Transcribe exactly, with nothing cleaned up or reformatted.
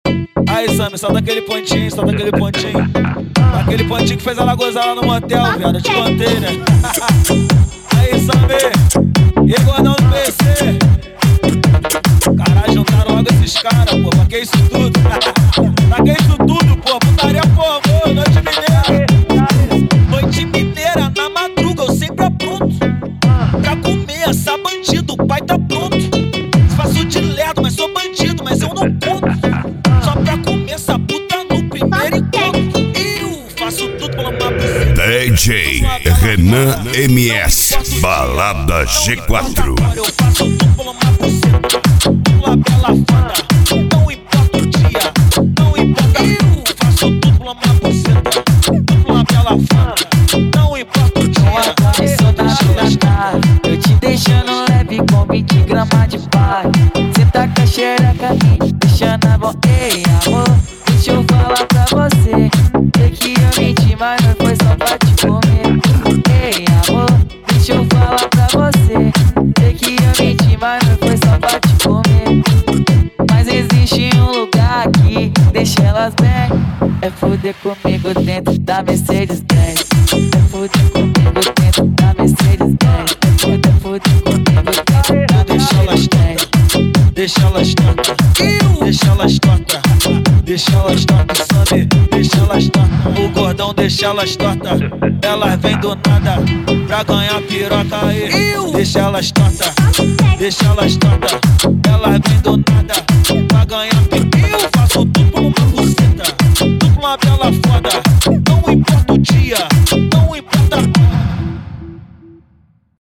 Aí, Sammy, só daquele pontinho, só daquele pontinho. Daquele pontinho que fez ela gozar lá no motel, viado, eu te contei, né? Aí, Sammy, e gordão do P C. Caralho, juntaram logo esses caras, pô, pra que isso tudo? Pra que isso tudo, pô? Putaria, pô, noite mineira. Noite mineira, na madruga, eu sempre apronto pra comer essa bandido, o pai tá pronto. Faço de lerdo, mas sou bandido, mas eu não conto. Só pra comer essa puta no primeiro encontro. Eu faço tudo pela uma buceta. D J Renan M S, Balada G quatro. Eu faço tudo pela uma buceta. Pela bela fada, não importa o dia, não importa. Eu faço tudo pela uma buceta. Pela bela fada, não importa o dia. Eu sou da festa, eu te deixando leve com vinte gramas de pai. Cê tá com a xereca me deixando a bom. Ei, amor, deixa eu falar pra você. Sei que eu menti, mas não foi só pra te comer. Ei, amor, deixa eu falar pra você. Sei que eu menti, mas não foi só pra te comer. Mas existe um lugar aqui, deixa elas bem. É fuder comigo dentro da Mercedes Benz. É fuder comigo dentro da Mercedes Benz. É fuder, fuder comigo dentro da Deixa elas Mercedes tortas, deixa elas tortas, deixa elas tortas, deixa elas tortas, Sammy, deixa elas tortas. O gordão deixa elas tortas, elas vêm do nada pra ganhar piroca aí. Deixa elas tortas, deixa elas tortas, elas vêm do nada pra ganhar piroca. Eu faço tudo por uma buceta, tudo por uma bela foda, não importa o dia,